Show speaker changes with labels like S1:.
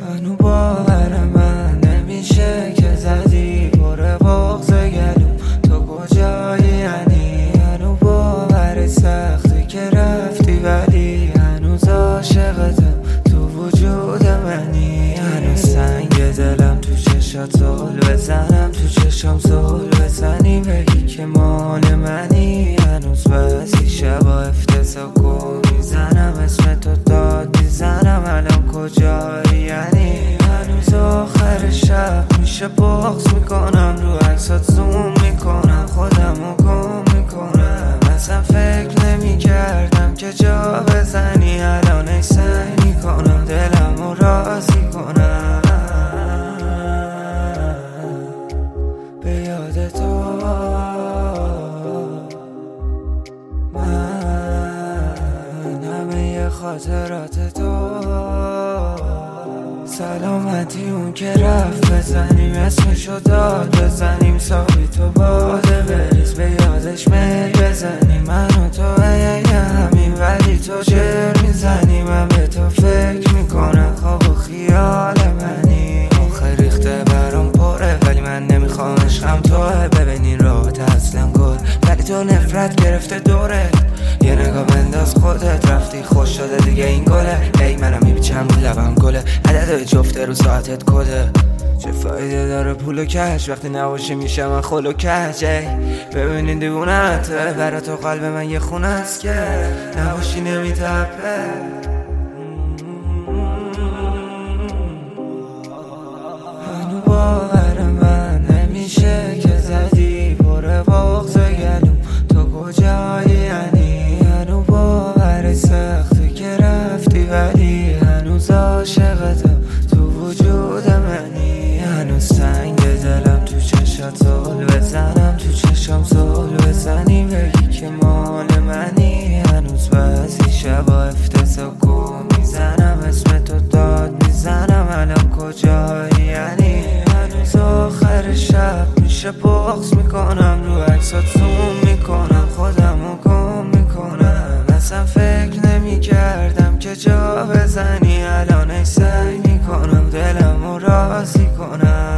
S1: هنو باور من نمیشه که زدی پر بغض گلوم تو کجایی یعنی هنو باور سخته که رفتی ولی هنوز عاشقتم تو وجود منی هنوز سنگ دلم تو چشات زل بزنم تو چشام زل بزنی بگی که مال منی هنوز بعضی شبا افتضاح گم میزنم اسم تو داد میزنم الان کجایی یعنی هنوز آخر شب میشه بغض میکنم رو عکسات زوم میکنم خودمو گم میکنم اصلا فکر نمیکردم که جا بزنی الان ای سعی میکنم دلمو راضی کنم به یاد تو من همه خاطرات تو سلامتی اون که رفت بزنیم اسمشو داد بزنیم سابی تو باده بریز به یادش میل بزنیم من و تو همین ولی تو چر میزنی من به تو فکر میکنم خواب و خیال منی آخه ریخته برام پره ولی من نمیخوام عشقم توه ببینین راحت اصلا گل ولی تو نفرت گرفته دوره یه نگاه بنداز خودت رفتی خوش شده دیگه این گله ای منم میبیچم لبم گله عدد جفته رو ساعتت کده چه فایده داره پول و کش وقتی نباشی میشه من خل و کج ببینین دیوونت برا تو قلب من یه خونه است که نباشی نمیتپه هنو باور من نمیشه که زدی پر بغض گلوم تو کجایی یعنی هنو باور سخته که رفتی ولی هنوز عاشقتم تو وجود منی هنوز سنگ دلم تو چشات زل بزنم تو چشام زل بزنی بگی که مال منی هنوز بعضی شبا افتضاح گم میزنم اسم تو داد میزنم الان کجایی یعنی هنوز آخر شب میشه بغض میکنم رو عکسات زوم میکنم خودمو گم میکنم اصلا فکر نمیکردم که جا بزنی الان ای سعی میکنم دلمو راضی کنم